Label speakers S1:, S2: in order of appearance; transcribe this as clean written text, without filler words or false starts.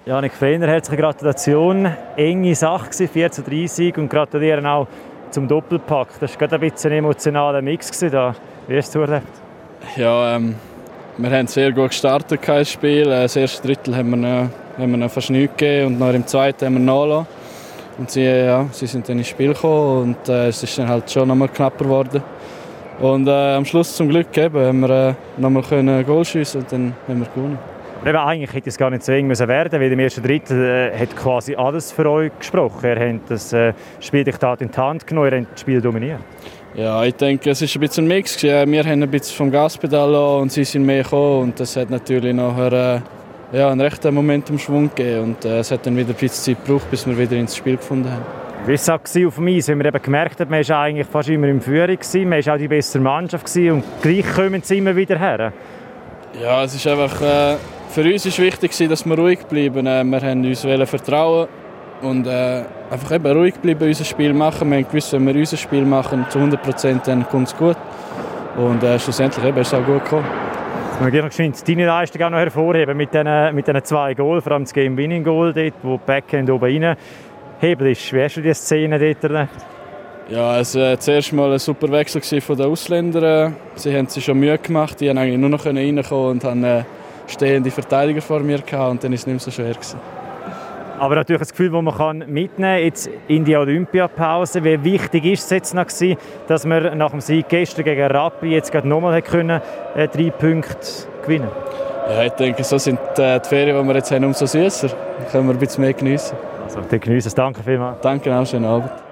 S1: Janik Fehner, herzliche Gratulation. Enge Sache, 4:3 Sieg und gratulieren auch zum Doppelpack. Das war gerade ein bisschen ein emotionaler Mix. Da. Wie hast du es erlebt?
S2: Ja, wir haben sehr gut gestartet ins Spiel. Das erste Drittel haben wir fast nichts gegeben und nach dem zweiten haben wir nachgelassen. Und sie sind dann ins Spiel gekommen und es ist dann halt schon nochmal knapper geworden. Und am Schluss zum Glück haben wir nochmal ein Goal schiessen und dann haben wir gewonnen.
S1: Aber eigentlich hätte es gar nicht so eng werden müssen, weil im ersten Drittel hat quasi alles für euch gesprochen. Ihr habt das Spieldiktat in die Hand genommen, ihr habt das Spiel dominiert.
S2: Ja, ich denke, es war ein bisschen ein Mix. Wir haben ein bisschen vom Gaspedal an und sie sind mehr gekommen. Und das hat natürlich nachher einen rechten Momentumschwung gegeben. Und es hat dann wieder ein bisschen Zeit gebraucht, bis wir wieder ins Spiel gefunden haben.
S1: Wie war es auf dem Eis, wenn man eben gemerkt hat, man war eigentlich fast immer in Führung, man war auch die bessere Mannschaft und gleich kommen sie immer wieder her?
S2: Ja, es ist einfach, für uns war wichtig, dass wir ruhig bleiben. Wir haben uns vertrauen und einfach eben ruhig bleiben, unser Spiel machen. Wir haben gewusst, wenn wir unser Spiel machen zu 100%, dann kommt es gut. Und schlussendlich ist es auch gut gekommen.
S1: Ich möchte noch deine Leistung auch noch hervorheben mit diesen 2 Goals, vor allem das Game-Winning-Goal dort, wo die Backhand oben rein hebelt ist. Wie hast du die Szene dort erlebt?
S2: Ja, es war zuerst mal ein super Wechsel von den Ausländern. Sie haben sich schon Mühe gemacht, die haben eigentlich nur noch reinkommen und haben stehende Verteidiger vor mir gehabt und dann war es nicht mehr so schwer gewesen.
S1: Aber natürlich ein Gefühl, das man mitnehmen kann jetzt in die Olympiapause. Wie wichtig ist es jetzt noch gewesen, dass wir nach dem Sieg gestern gegen Rappi jetzt gerade nochmal 3 Punkte gewinnen?
S2: Ja, ich denke, so sind die Ferien, die wir jetzt haben, umso süßer. Dann können wir ein bisschen mehr geniessen.
S1: Also, dann geniessen. Danke vielmals.
S2: Danke auch, schönen Abend.